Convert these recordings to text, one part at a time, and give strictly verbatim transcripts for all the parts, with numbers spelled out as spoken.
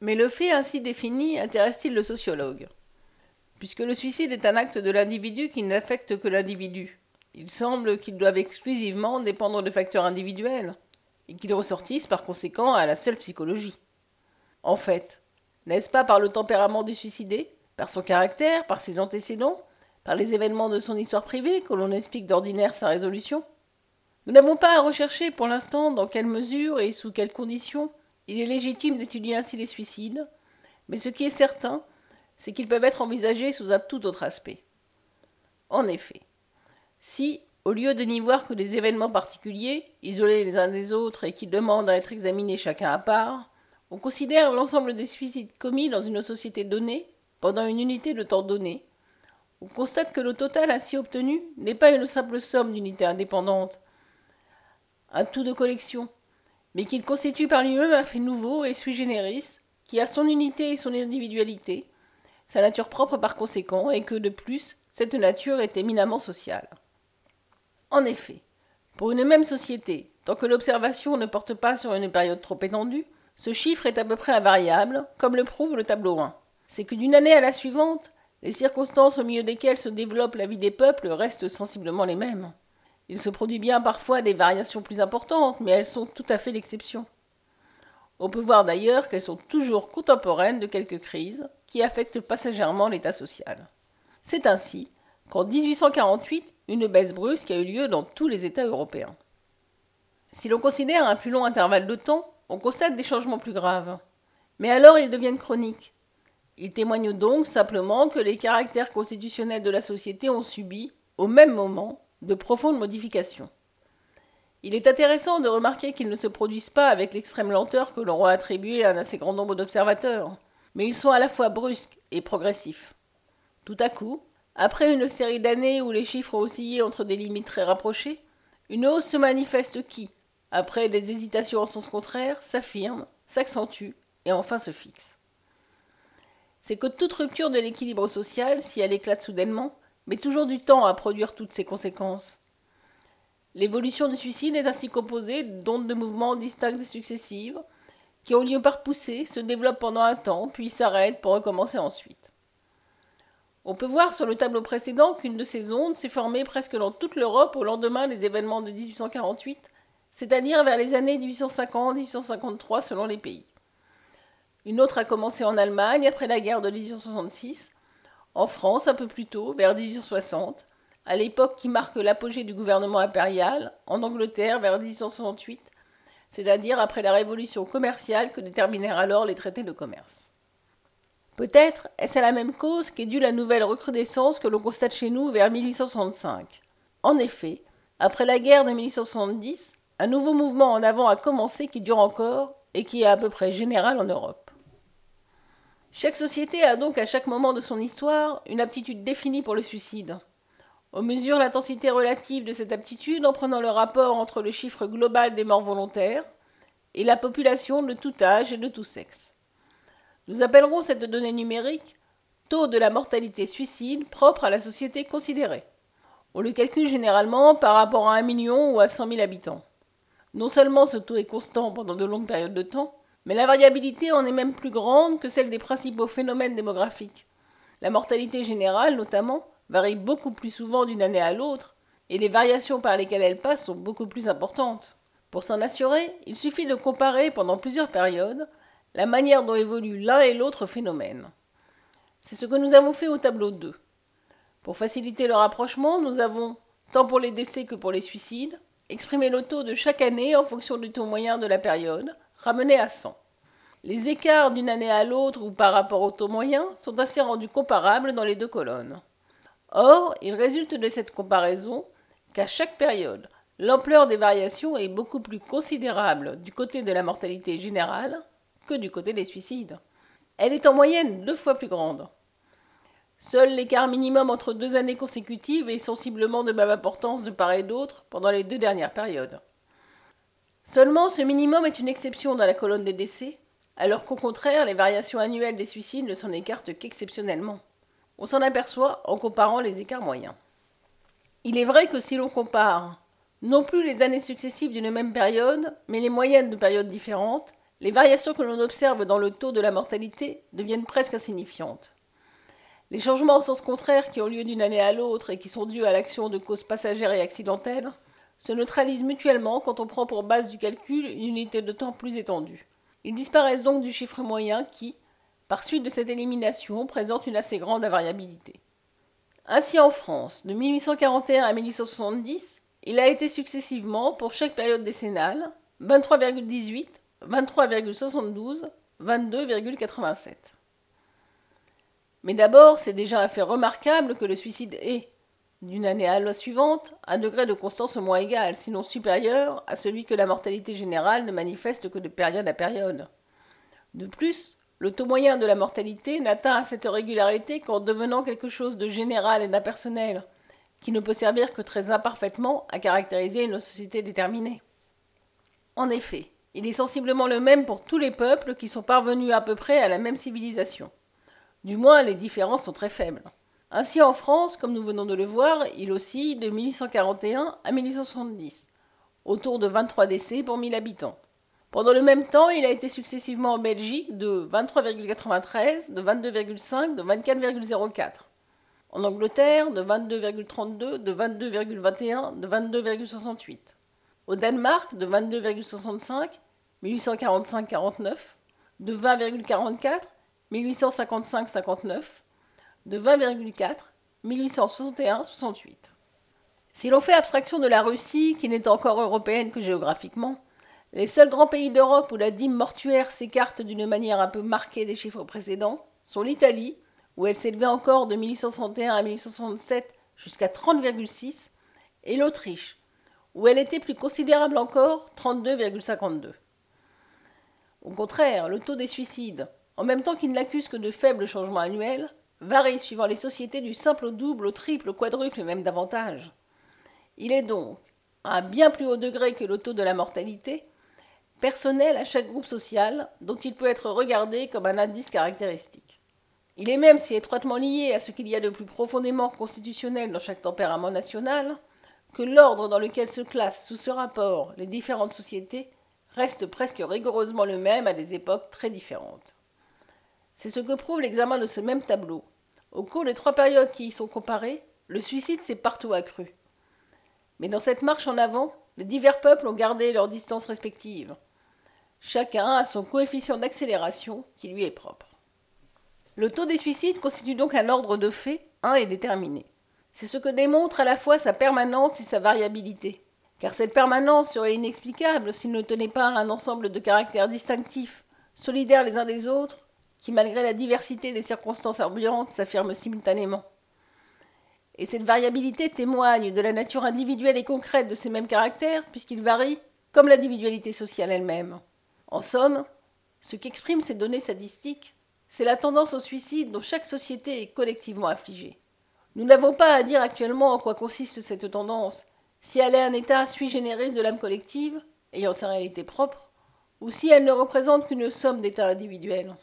Mais le fait ainsi défini intéresse-t-il le sociologue? Puisque le suicide est un acte de l'individu qui n'affecte que l'individu, il semble qu'ils doivent exclusivement dépendre de facteurs individuels, et qu'ils ressortissent par conséquent à la seule psychologie. En fait, n'est-ce pas par le tempérament du suicidé, par son caractère, par ses antécédents, par les événements de son histoire privée que l'on explique d'ordinaire sa résolution? Nous n'avons pas à rechercher pour l'instant dans quelle mesure et sous quelles conditions il est légitime d'étudier ainsi les suicides, mais ce qui est certain, c'est qu'ils peuvent être envisagés sous un tout autre aspect. En effet, si, au lieu de n'y voir que des événements particuliers, isolés les uns des autres et qui demandent à être examinés chacun à part, on considère l'ensemble des suicides commis dans une société donnée, pendant une unité de temps donnée, on constate que le total ainsi obtenu n'est pas une simple somme d'unités indépendantes, un tout de collection, mais qu'il constitue par lui-même un fait nouveau et sui generis, qui a son unité et son individualité, sa nature propre par conséquent, et que, de plus, cette nature est éminemment sociale. En effet, pour une même société, tant que l'observation ne porte pas sur une période trop étendue, ce chiffre est à peu près invariable, comme le prouve le tableau un. C'est que d'une année à la suivante, les circonstances au milieu desquelles se développe la vie des peuples restent sensiblement les mêmes. Il se produit bien parfois des variations plus importantes, mais elles sont tout à fait l'exception. On peut voir d'ailleurs qu'elles sont toujours contemporaines de quelques crises qui affectent passagèrement l'état social. C'est ainsi qu'en dix-huit cent quarante-huit, une baisse brusque a eu lieu dans tous les États européens. Si l'on considère un plus long intervalle de temps, on constate des changements plus graves. Mais alors ils deviennent chroniques. Ils témoignent donc simplement que les caractères constitutionnels de la société ont subi, au même moment, de profondes modifications. Il est intéressant de remarquer qu'ils ne se produisent pas avec l'extrême lenteur que l'on aura attribuée à un assez grand nombre d'observateurs, mais ils sont à la fois brusques et progressifs. Tout à coup, après une série d'années où les chiffres ont oscillé entre des limites très rapprochées, une hausse se manifeste qui, après des hésitations en sens contraire, s'affirme, s'accentue et enfin se fixe. C'est que toute rupture de l'équilibre social, si elle éclate soudainement, met toujours du temps à produire toutes ses conséquences. L'évolution du suicide est ainsi composée d'ondes de mouvements distinctes et successives, qui ont lieu par poussées, se développent pendant un temps, puis s'arrêtent pour recommencer ensuite. On peut voir sur le tableau précédent qu'une de ces ondes s'est formée presque dans toute l'Europe au lendemain des événements de dix-huit cent quarante-huit, c'est-à-dire vers les années dix-huit cent cinquante à dix-huit cent cinquante-trois selon les pays. Une autre a commencé en Allemagne après la guerre de dix-huit cent soixante-six, en France un peu plus tôt, vers dix-huit cent soixante, à l'époque qui marque l'apogée du gouvernement impérial, en Angleterre vers dix-huit cent soixante-huit, c'est-à-dire après la révolution commerciale que déterminèrent alors les traités de commerce. Peut-être est-ce à la même cause qu'est due la nouvelle recrudescence que l'on constate chez nous vers mille huit cent soixante-cinq. En effet, après la guerre de mille huit cent soixante-dix, un nouveau mouvement en avant a commencé qui dure encore et qui est à peu près général en Europe. Chaque société a donc à chaque moment de son histoire une aptitude définie pour le suicide. On mesure l'intensité relative de cette aptitude en prenant le rapport entre le chiffre global des morts volontaires et la population de tout âge et de tout sexe. Nous appellerons cette donnée numérique taux de la mortalité suicide propre à la société considérée. On le calcule généralement par rapport à un million ou à cent mille habitants. Non seulement ce taux est constant pendant de longues périodes de temps, mais la variabilité en est même plus grande que celle des principaux phénomènes démographiques. La mortalité générale, notamment, varie beaucoup plus souvent d'une année à l'autre, et les variations par lesquelles elle passe sont beaucoup plus importantes. Pour s'en assurer, il suffit de comparer pendant plusieurs périodes la manière dont évoluent l'un et l'autre phénomène. C'est ce que nous avons fait au tableau deux. Pour faciliter le rapprochement, nous avons, tant pour les décès que pour les suicides, exprimé le taux de chaque année en fonction du taux moyen de la période, ramené à cent. Les écarts d'une année à l'autre ou par rapport au taux moyen sont ainsi rendus comparables dans les deux colonnes. Or, il résulte de cette comparaison qu'à chaque période, l'ampleur des variations est beaucoup plus considérable du côté de la mortalité générale que du côté des suicides. Elle est en moyenne deux fois plus grande. Seul l'écart minimum entre deux années consécutives est sensiblement de même importance de part et d'autre pendant les deux dernières périodes. Seulement, ce minimum est une exception dans la colonne des décès, alors qu'au contraire, les variations annuelles des suicides ne s'en écartent qu'exceptionnellement. On s'en aperçoit en comparant les écarts moyens. Il est vrai que si l'on compare non plus les années successives d'une même période, mais les moyennes de périodes différentes, les variations que l'on observe dans le taux de la mortalité deviennent presque insignifiantes. Les changements au sens contraire qui ont lieu d'une année à l'autre et qui sont dus à l'action de causes passagères et accidentelles se neutralisent mutuellement quand on prend pour base du calcul une unité de temps plus étendue. Ils disparaissent donc du chiffre moyen qui, par suite de cette élimination, présente une assez grande invariabilité. Ainsi en France, de mille huit cent quarante et un à mille huit cent soixante-dix, il a été successivement, pour chaque période décennale, vingt-trois virgule dix-huit, vingt-trois virgule soixante-douze, vingt-deux virgule quatre-vingt-sept. Mais d'abord, c'est déjà un fait remarquable que le suicide est, d'une année à la suivante, un degré de constance au moins égal, sinon supérieur, à celui que la mortalité générale ne manifeste que de période à période. De plus, le taux moyen de la mortalité n'atteint cette régularité qu'en devenant quelque chose de général et d'impersonnel, qui ne peut servir que très imparfaitement à caractériser une société déterminée. En effet, il est sensiblement le même pour tous les peuples qui sont parvenus à peu près à la même civilisation. Du moins, les différences sont très faibles. Ainsi, en France, comme nous venons de le voir, il oscille de mille huit cent quarante et un à mille huit cent soixante-dix, autour de vingt-trois décès pour mille habitants. Pendant le même temps, il a été successivement en Belgique de vingt-trois virgule quatre-vingt-treize, de vingt-deux virgule cinq, de vingt-quatre virgule zéro quatre. En Angleterre, de vingt-deux virgule trente-deux, de vingt-deux virgule vingt et un, de vingt-deux virgule soixante-huit. Au Danemark, de vingt-deux virgule soixante-cinq, mille huit cent quarante-cinq quarante-neuf, de vingt virgule quarante-quatre, mille huit cent cinquante-cinq cinquante-neuf, de vingt virgule quatre, mille huit cent soixante et un soixante-huit. Si l'on fait abstraction de la Russie, qui n'est encore européenne que géographiquement, les seuls grands pays d'Europe où la dîme mortuaire s'écarte d'une manière un peu marquée des chiffres précédents sont l'Italie, où elle s'élevait encore de mille huit cent soixante et un à mille huit cent soixante-sept jusqu'à trente virgule six, et l'Autriche, où elle était plus considérable encore, trente-deux virgule cinquante-deux. Au contraire, le taux des suicides, en même temps qu'il n'accuse que de faibles changements annuels, varie suivant les sociétés du simple au double, au triple, au quadruple et même davantage. Il est donc, à un bien plus haut degré que le taux de la mortalité, personnel à chaque groupe social, dont il peut être regardé comme un indice caractéristique. Il est même si étroitement lié à ce qu'il y a de plus profondément constitutionnel dans chaque tempérament national, que l'ordre dans lequel se classent sous ce rapport les différentes sociétés reste presque rigoureusement le même à des époques très différentes. C'est ce que prouve l'examen de ce même tableau. Au cours des trois périodes qui y sont comparées, le suicide s'est partout accru. Mais dans cette marche en avant, les divers peuples ont gardé leurs distances respectives. Chacun a son coefficient d'accélération qui lui est propre. Le taux des suicides constitue donc un ordre de faits, un et déterminé. C'est ce que démontre à la fois sa permanence et sa variabilité. Car cette permanence serait inexplicable s'il ne tenait pas à un ensemble de caractères distinctifs, solidaires les uns des autres, qui malgré la diversité des circonstances ambiantes s'affirment simultanément. Et cette variabilité témoigne de la nature individuelle et concrète de ces mêmes caractères, puisqu'ils varient, comme l'individualité sociale elle-même. En somme, ce qu'expriment ces données statistiques, c'est la tendance au suicide dont chaque société est collectivement affligée. Nous n'avons pas à dire actuellement en quoi consiste cette tendance, si elle est un état sui generis de l'âme collective, ayant sa réalité propre, ou si elle ne représente qu'une somme d'états individuels.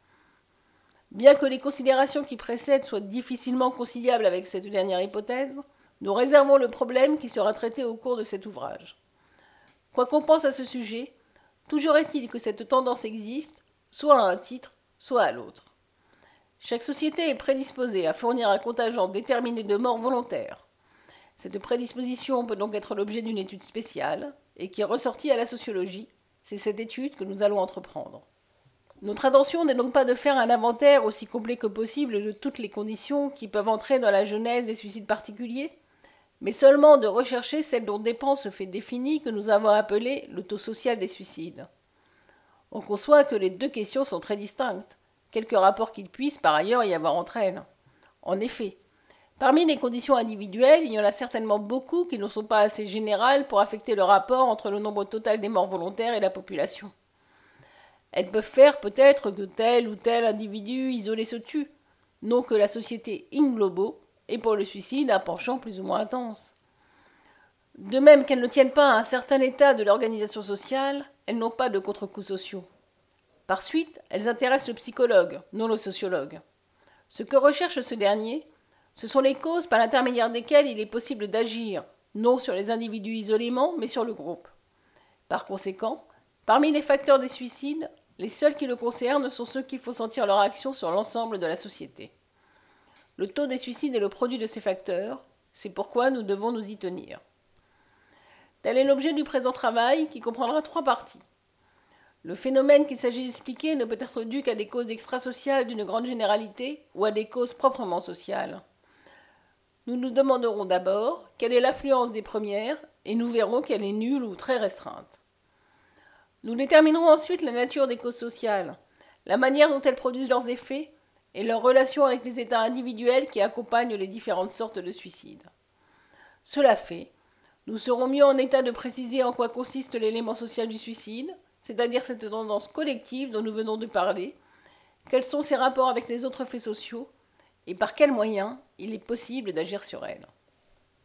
Bien que les considérations qui précèdent soient difficilement conciliables avec cette dernière hypothèse, nous réservons le problème qui sera traité au cours de cet ouvrage. Quoi qu'on pense à ce sujet, toujours est-il que cette tendance existe, soit à un titre, soit à l'autre. Chaque société est prédisposée à fournir un contingent déterminé de morts volontaires. Cette prédisposition peut donc être l'objet d'une étude spéciale, et qui est ressortie à la sociologie. C'est cette étude que nous allons entreprendre. Notre intention n'est donc pas de faire un inventaire aussi complet que possible de toutes les conditions qui peuvent entrer dans la genèse des suicides particuliers, mais seulement de rechercher celle dont dépend ce fait défini que nous avons appelé le taux social des suicides. On conçoit que les deux questions sont très distinctes, quelque rapport qu'il puisse par ailleurs y avoir entre elles. En effet, parmi les conditions individuelles, il y en a certainement beaucoup qui ne sont pas assez générales pour affecter le rapport entre le nombre total des morts volontaires et la population. Elles peuvent faire peut-être que tel ou tel individu isolé se tue, non que la société in globo ait pour le suicide un penchant plus ou moins intense. De même qu'elles ne tiennent pas à un certain état de l'organisation sociale, elles n'ont pas de contre-coups sociaux. Par suite, elles intéressent le psychologue, non le sociologue. Ce que recherche ce dernier, ce sont les causes par l'intermédiaire desquelles il est possible d'agir, non sur les individus isolément, mais sur le groupe. Par conséquent, Parmi les facteurs des suicides, les seuls qui le concernent sont ceux qui font sentir leur action sur l'ensemble de la société. Le taux des suicides est le produit de ces facteurs, c'est pourquoi nous devons nous y tenir. Tel est l'objet du présent travail qui comprendra trois parties. Le phénomène qu'il s'agit d'expliquer ne peut être dû qu'à des causes extrasociales d'une grande généralité ou à des causes proprement sociales. Nous nous demanderons d'abord quelle est l'affluence des premières et nous verrons qu'elle est nulle ou très restreinte. Nous déterminerons ensuite la nature des causes sociales, la manière dont elles produisent leurs effets et leur relation avec les états individuels qui accompagnent les différentes sortes de suicides. Cela fait, nous serons mieux en état de préciser en quoi consiste l'élément social du suicide, c'est-à-dire cette tendance collective dont nous venons de parler, quels sont ses rapports avec les autres faits sociaux, et par quels moyens il est possible d'agir sur elle.